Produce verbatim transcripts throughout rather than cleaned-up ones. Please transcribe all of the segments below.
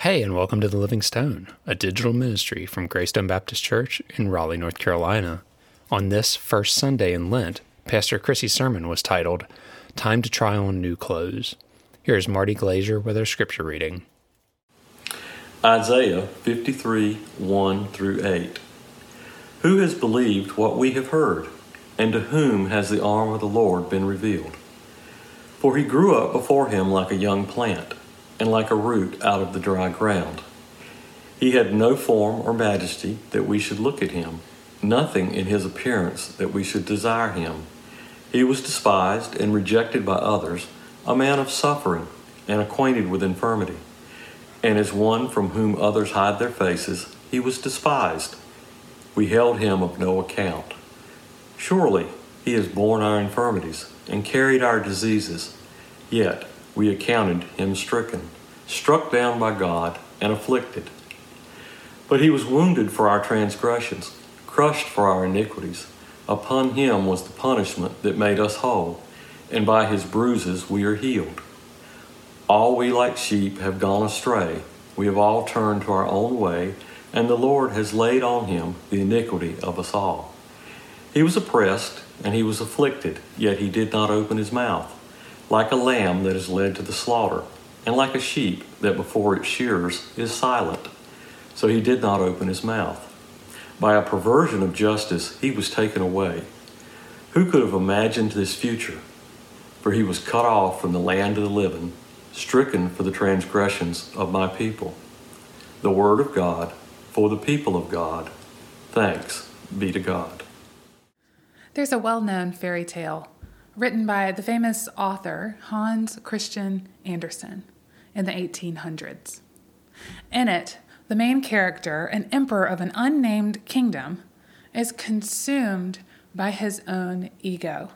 Hey, and welcome to The Living Stone, a digital ministry from Greystone Baptist Church in Raleigh, North Carolina. On this first Sunday in Lent, Pastor Chrissy's sermon was titled, Time to Try On New Clothes. Here's Marty Glazier with our scripture reading. Isaiah fifty-three, one through eight. Who has believed what we have heard, and to whom has the arm of the Lord been revealed? For he grew up before him like a young plant, and like a root out of the dry ground. He had no form or majesty that we should look at him, nothing in his appearance that we should desire him. He was despised and rejected by others, a man of suffering and acquainted with infirmity. And as one from whom others hide their faces, he was despised. We held him of no account. Surely he has borne our infirmities and carried our diseases, yet we accounted him stricken, struck down by God, and afflicted. But he was wounded for our transgressions, crushed for our iniquities. Upon him was the punishment that made us whole, and by his bruises we are healed. All we like sheep have gone astray. We have all turned to our own way, and the Lord has laid on him the iniquity of us all. He was oppressed, and he was afflicted, yet he did not open his mouth. Like a lamb that is led to the slaughter, and like a sheep that before its shearers is silent. So he did not open his mouth. By a perversion of justice he was taken away. Who could have imagined this future? For he was cut off from the land of the living, stricken for the transgressions of my people. The word of God for the people of God. Thanks be to God. There's a well-known fairy tale written by the famous author Hans Christian Andersen in the eighteen hundreds. In it, the main character, an emperor of an unnamed kingdom, is consumed by his own ego.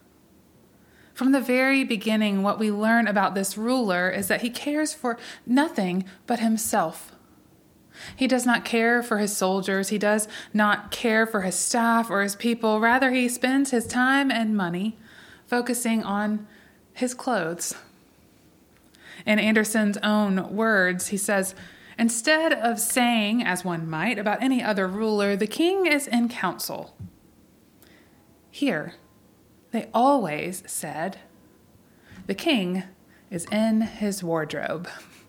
From the very beginning, what we learn about this ruler is that he cares for nothing but himself. He does not care for his soldiers. He does not care for his staff or his people. Rather, he spends his time and money focusing on his clothes. In Andersen's own words, he says, instead of saying, as one might, about any other ruler, the king is in council. Here, they always said, the king is in his wardrobe.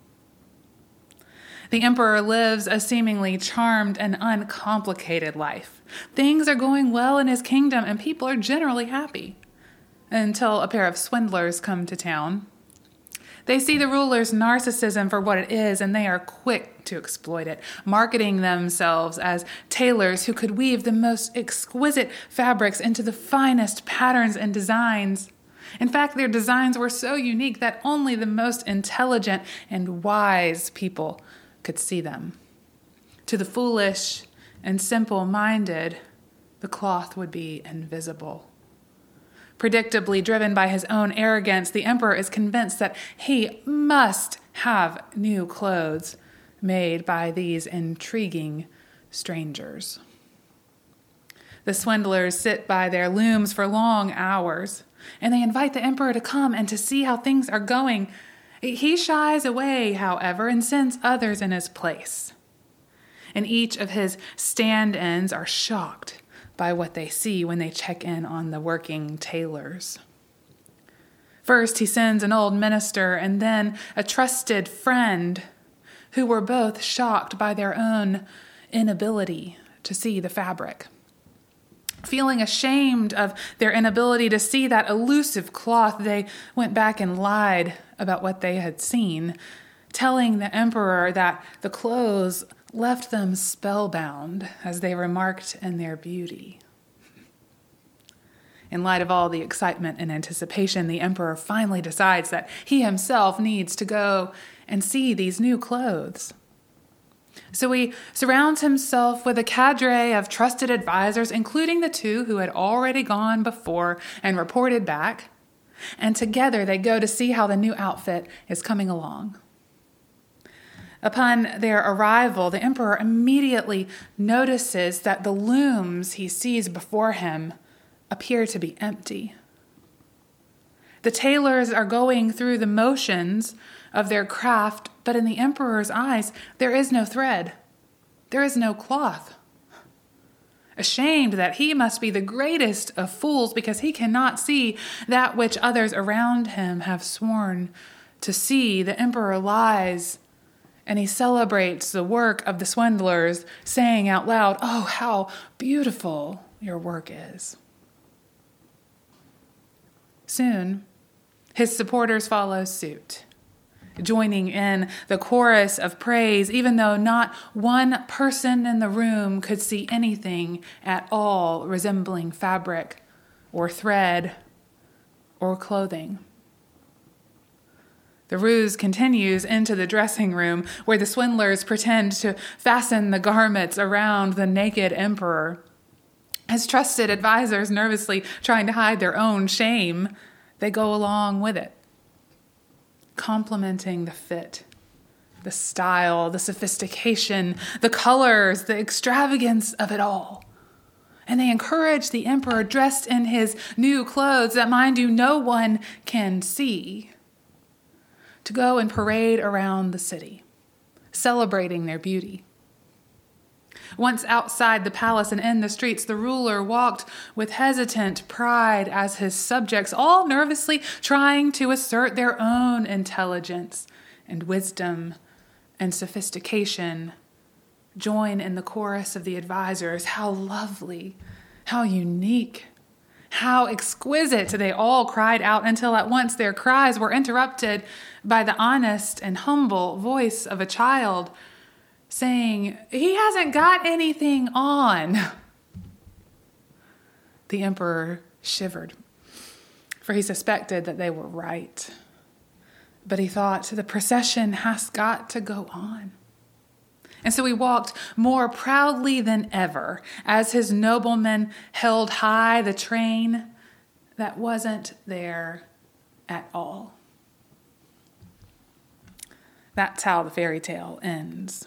The emperor lives a seemingly charmed and uncomplicated life. Things are going well in his kingdom, and people are generally happy. Until a pair of swindlers come to town. They see the ruler's narcissism for what it is, and they are quick to exploit it, marketing themselves as tailors who could weave the most exquisite fabrics into the finest patterns and designs. In fact, their designs were so unique that only the most intelligent and wise people could see them. To the foolish and simple-minded, the cloth would be invisible. Predictably driven by his own arrogance, the emperor is convinced that he must have new clothes made by these intriguing strangers. The swindlers sit by their looms for long hours, and they invite the emperor to come and to see how things are going. He shies away, however, and sends others in his place. And each of his stand-ins are shocked by what they see when they check in on the working tailors. First, he sends an old minister and then a trusted friend who were both shocked by their own inability to see the fabric. Feeling ashamed of their inability to see that elusive cloth, they went back and lied about what they had seen, telling the emperor that the clothes left them spellbound as they remarked in their beauty. In light of all the excitement and anticipation, the emperor finally decides that he himself needs to go and see these new clothes. So he surrounds himself with a cadre of trusted advisors, including the two who had already gone before and reported back, and together they go to see how the new outfit is coming along. Upon their arrival, the emperor immediately notices that the looms he sees before him appear to be empty. The tailors are going through the motions of their craft, but in the emperor's eyes, there is no thread. There is no cloth. Ashamed that he must be the greatest of fools because he cannot see that which others around him have sworn to see, the emperor lies, and he celebrates the work of the swindlers, saying out loud, "Oh, how beautiful your work is." Soon, his supporters follow suit, joining in the chorus of praise, even though not one person in the room could see anything at all resembling fabric or thread or clothing. The ruse continues into the dressing room, where the swindlers pretend to fasten the garments around the naked emperor. His trusted advisors, nervously trying to hide their own shame, they go along with it, complimenting the fit, the style, the sophistication, the colors, the extravagance of it all. And they encourage the emperor, dressed in his new clothes that, mind you, no one can see, to go and parade around the city, celebrating their beauty. Once outside the palace and in the streets, the ruler walked with hesitant pride as his subjects, all nervously trying to assert their own intelligence and wisdom and sophistication, join in the chorus of the advisors. How lovely, how unique, how exquisite, they all cried out, until at once their cries were interrupted by the honest and humble voice of a child saying, "He hasn't got anything on." The emperor shivered, for he suspected that they were right. But he thought, the procession has got to go on. And so he walked more proudly than ever as his noblemen held high the train that wasn't there at all. That's how the fairy tale ends.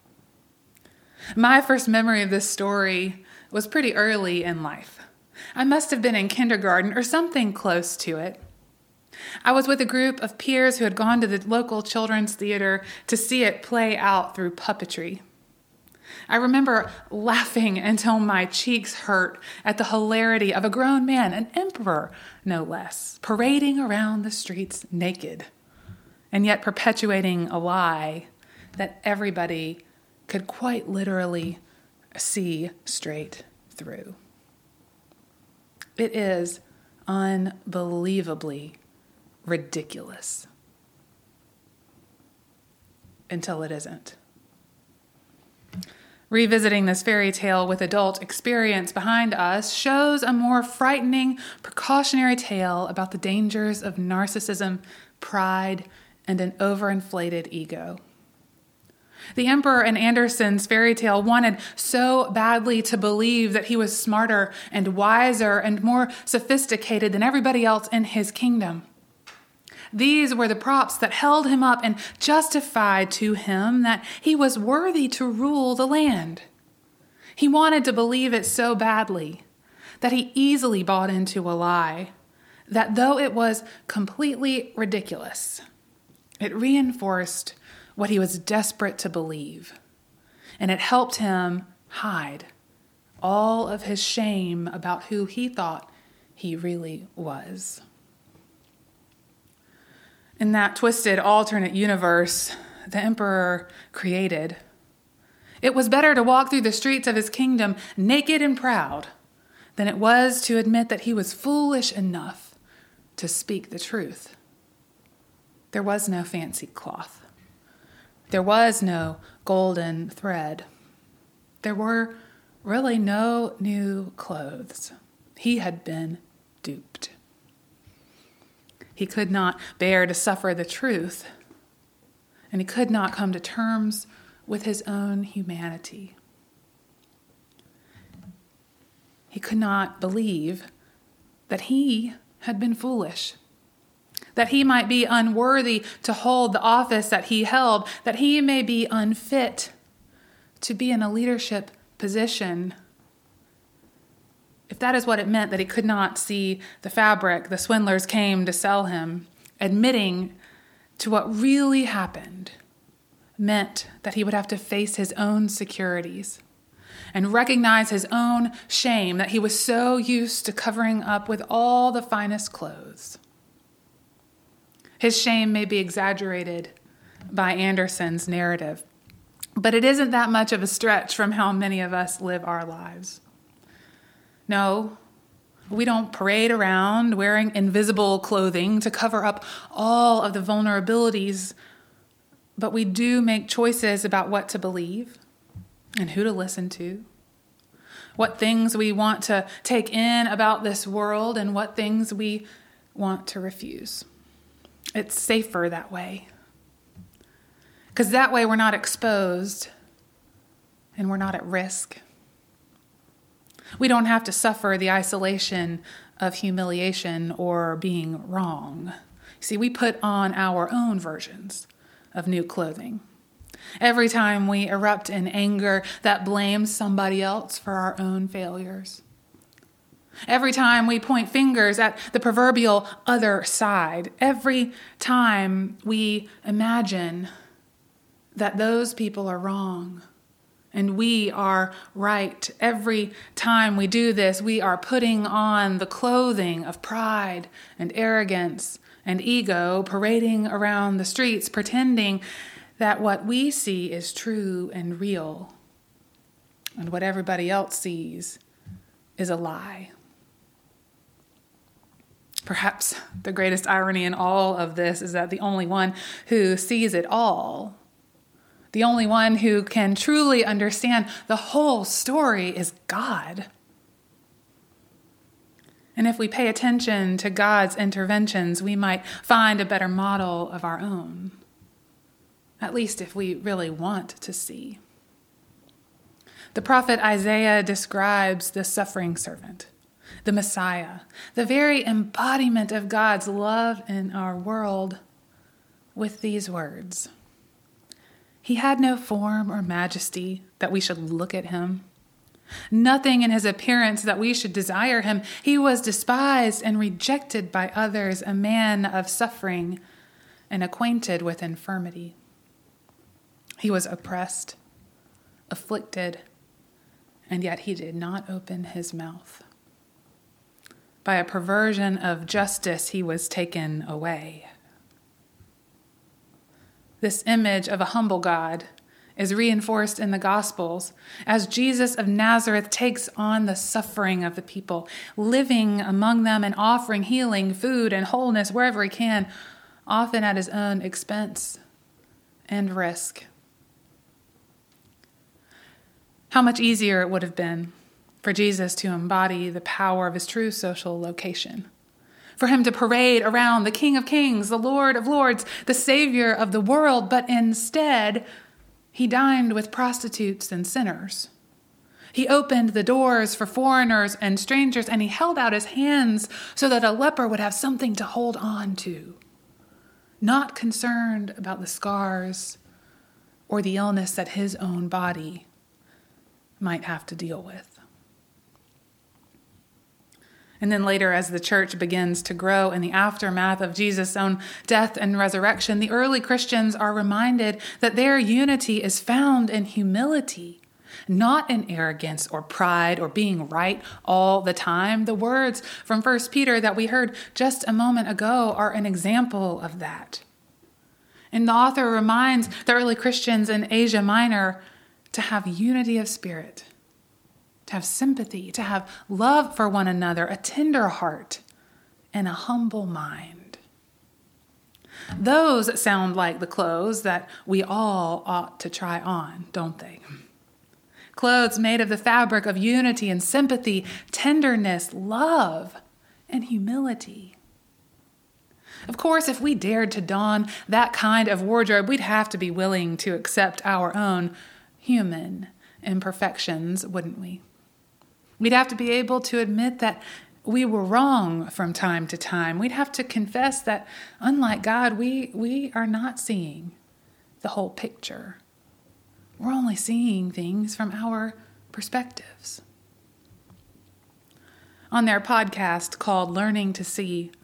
My first memory of this story was pretty early in life. I must have been in kindergarten or something close to it. I was with a group of peers who had gone to the local children's theater to see it play out through puppetry. I remember laughing until my cheeks hurt at the hilarity of a grown man, an emperor no less, parading around the streets naked, and yet perpetuating a lie that everybody could quite literally see straight through. It is unbelievably ridiculous until it isn't. Revisiting this fairy tale with adult experience behind us shows a more frightening, precautionary tale about the dangers of narcissism, pride, and an overinflated ego. The emperor in Andersen's fairy tale wanted so badly to believe that he was smarter and wiser and more sophisticated than everybody else in his kingdom. These were the props that held him up and justified to him that he was worthy to rule the land. He wanted to believe it so badly that he easily bought into a lie that, though it was completely ridiculous, it reinforced what he was desperate to believe, and it helped him hide all of his shame about who he thought he really was. In that twisted alternate universe the emperor created, it was better to walk through the streets of his kingdom naked and proud than it was to admit that he was foolish enough to speak the truth. There was no fancy cloth. There was no golden thread. There were really no new clothes. He had been duped. He could not bear to suffer the truth, and he could not come to terms with his own humanity. He could not believe that he had been foolish, that he might be unworthy to hold the office that he held, that he may be unfit to be in a leadership position. If that is what it meant, that he could not see the fabric the swindlers came to sell him, admitting to what really happened meant that he would have to face his own securities and recognize his own shame that he was so used to covering up with all the finest clothes. His shame may be exaggerated by Anderson's narrative, but it isn't that much of a stretch from how many of us live our lives. No, we don't parade around wearing invisible clothing to cover up all of the vulnerabilities, but we do make choices about what to believe and who to listen to, what things we want to take in about this world and what things we want to refuse. It's safer that way, because that way we're not exposed and we're not at risk. We don't have to suffer the isolation of humiliation or being wrong. See, we put on our own versions of new clothing. Every time we erupt in anger that blames somebody else for our own failures. Every time we point fingers at the proverbial other side. Every time we imagine that those people are wrong and we are right. Every time we do this, we are putting on the clothing of pride and arrogance and ego, parading around the streets, pretending that what we see is true and real, and what everybody else sees is a lie. Perhaps the greatest irony in all of this is that the only one who sees it all, the only one who can truly understand the whole story, is God. And if we pay attention to God's interventions, we might find a better model of our own, at least if we really want to see. The prophet Isaiah describes the suffering servant, the Messiah, the very embodiment of God's love in our world, with these words. He had no form or majesty that we should look at him. Nothing in his appearance that we should desire him. He was despised and rejected by others, a man of suffering and acquainted with infirmity. He was oppressed, afflicted, and yet he did not open his mouth. By a perversion of justice, he was taken away. This image of a humble God is reinforced in the Gospels as Jesus of Nazareth takes on the suffering of the people, living among them and offering healing, food, and wholeness wherever he can, often at his own expense and risk. How much easier it would have been for Jesus to embody the power of his true social location. For him to parade around the King of Kings, the Lord of Lords, the Savior of the world, but instead, he dined with prostitutes and sinners. He opened the doors for foreigners and strangers, and he held out his hands so that a leper would have something to hold on to, not concerned about the scars or the illness that his own body might have to deal with. And then later, as the church begins to grow in the aftermath of Jesus' own death and resurrection, the early Christians are reminded that their unity is found in humility, not in arrogance or pride or being right all the time. The words from First Peter that we heard just a moment ago are an example of that. And the author reminds the early Christians in Asia Minor to have unity of spirit, to have sympathy, to have love for one another, a tender heart, and a humble mind. Those sound like the clothes that we all ought to try on, don't they? Clothes made of the fabric of unity and sympathy, tenderness, love, and humility. Of course, if we dared to don that kind of wardrobe, we'd have to be willing to accept our own human imperfections, wouldn't we? We'd have to be able to admit that we were wrong from time to time. We'd have to confess that, unlike God, we, we are not seeing the whole picture. We're only seeing things from our perspectives. On their podcast called Learning to See,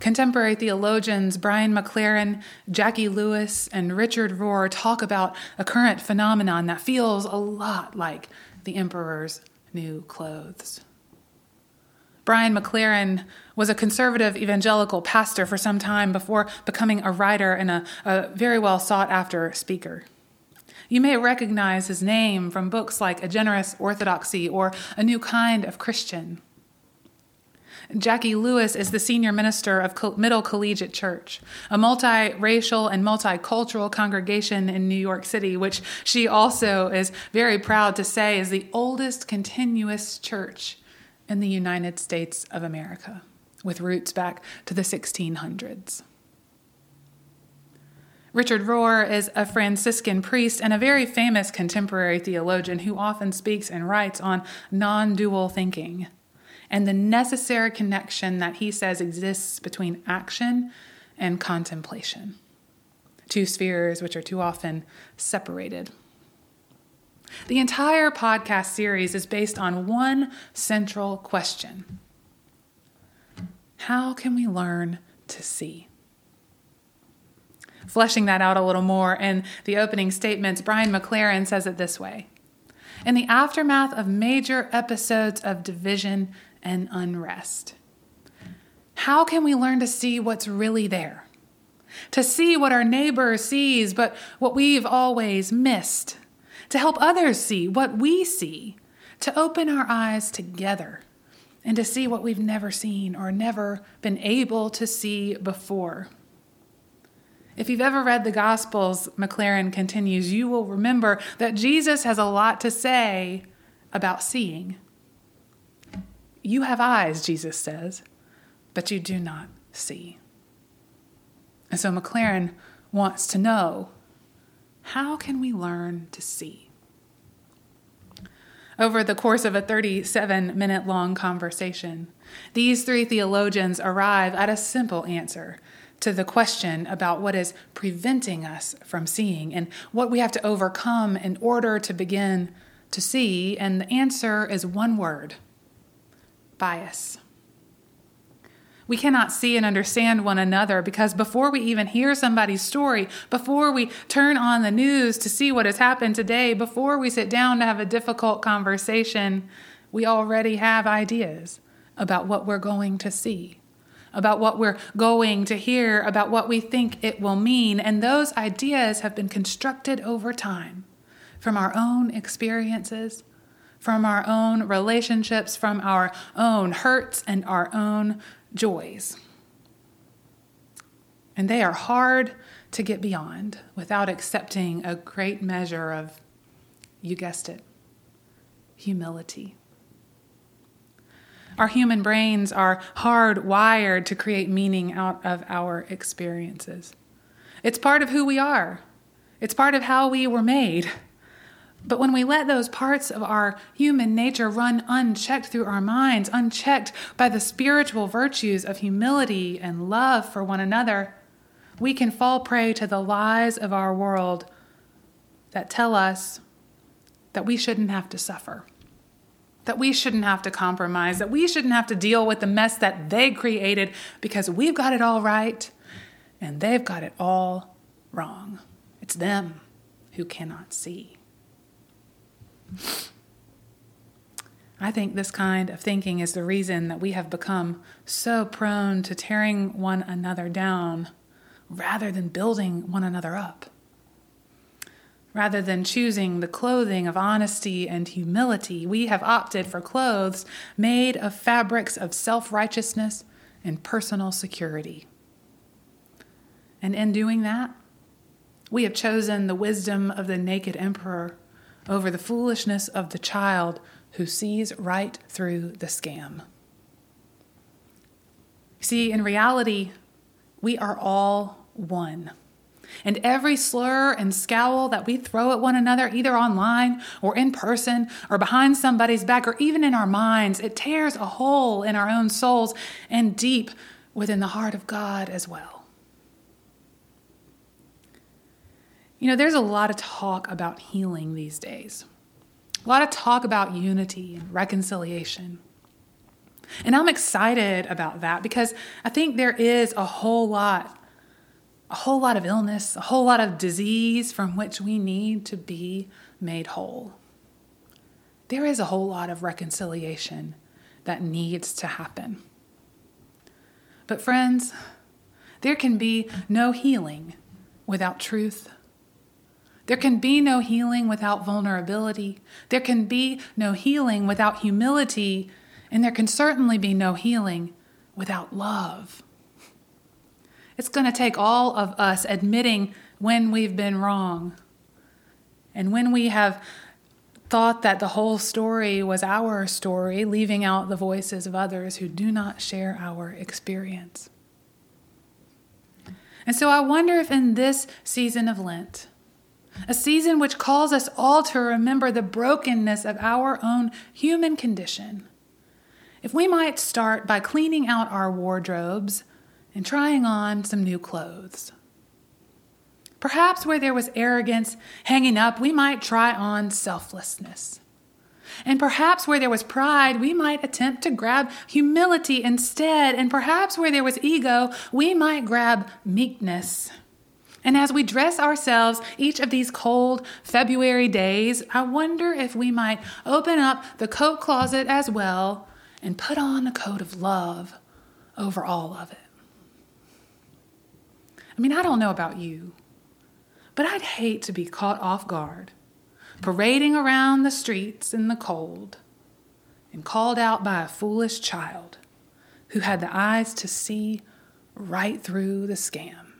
Contemporary theologians Brian McLaren, Jackie Lewis, and Richard Rohr talk about a current phenomenon that feels a lot like the emperor's new clothes. Brian McLaren was a conservative evangelical pastor for some time before becoming a writer and a, a very well sought-after speaker. You may recognize his name from books like A Generous Orthodoxy or A New Kind of Christian. Jackie Lewis is the senior minister of Middle Collegiate Church, a multiracial and multicultural congregation in New York City, which she also is very proud to say is the oldest continuous church in the United States of America, with roots back to the sixteen hundreds. Richard Rohr is a Franciscan priest and a very famous contemporary theologian who often speaks and writes on non-dual thinking and the necessary connection that he says exists between action and contemplation, two spheres which are too often separated. The entire podcast series is based on one central question: how can we learn to see? Fleshing that out a little more in the opening statements, Brian McLaren says it this way: in the aftermath of major episodes of division and unrest, how can we learn to see what's really there? To see what our neighbor sees, but what we've always missed. To help others see what we see. To open our eyes together and to see what we've never seen or never been able to see before. If you've ever read the Gospels, McLaren continues, you will remember that Jesus has a lot to say about seeing. You have eyes, Jesus says, but you do not see. And so McLaren wants to know, how can we learn to see? Over the course of a thirty-seven minute long conversation, these three theologians arrive at a simple answer to the question about what is preventing us from seeing and what we have to overcome in order to begin to see. And the answer is one word: bias. We cannot see and understand one another because before we even hear somebody's story, before we turn on the news to see what has happened today, before we sit down to have a difficult conversation, we already have ideas about what we're going to see, about what we're going to hear, about what we think it will mean. And those ideas have been constructed over time from our own experiences, from our own relationships, from our own hurts and our own joys. And they are hard to get beyond without accepting a great measure of, you guessed it, humility. Our human brains are hardwired to create meaning out of our experiences. It's part of who we are. It's part of how we were made. But when we let those parts of our human nature run unchecked through our minds, unchecked by the spiritual virtues of humility and love for one another, we can fall prey to the lies of our world that tell us that we shouldn't have to suffer, that we shouldn't have to compromise, that we shouldn't have to deal with the mess that they created because we've got it all right and they've got it all wrong. It's them who cannot see. I think this kind of thinking is the reason that we have become so prone to tearing one another down rather than building one another up. Rather than choosing the clothing of honesty and humility, we have opted for clothes made of fabrics of self-righteousness and personal security. And in doing that, we have chosen the wisdom of the naked emperor over the foolishness of the child who sees right through the scam. See, in reality, we are all one. And every slur and scowl that we throw at one another, either online or in person or behind somebody's back or even in our minds, it tears a hole in our own souls and deep within the heart of God as well. You know, there's a lot of talk about healing these days. A lot of talk about unity and reconciliation. And I'm excited about that because I think there is a whole lot, a whole lot of illness, a whole lot of disease from which we need to be made whole. There is a whole lot of reconciliation that needs to happen. But friends, there can be no healing without truth. There can be no healing without vulnerability. There can be no healing without humility. And there can certainly be no healing without love. It's going to take all of us admitting when we've been wrong. And when we have thought that the whole story was our story, leaving out the voices of others who do not share our experience. And so I wonder if in this season of Lent, a season which calls us all to remember the brokenness of our own human condition, if we might start by cleaning out our wardrobes and trying on some new clothes. Perhaps where there was arrogance hanging up, we might try on selflessness. And perhaps where there was pride, we might attempt to grab humility instead. And perhaps where there was ego, we might grab meekness. And as we dress ourselves each of these cold February days, I wonder if we might open up the coat closet as well and put on a coat of love over all of it. I mean, I don't know about you, but I'd hate to be caught off guard, parading around the streets in the cold and called out by a foolish child who had the eyes to see right through the scam.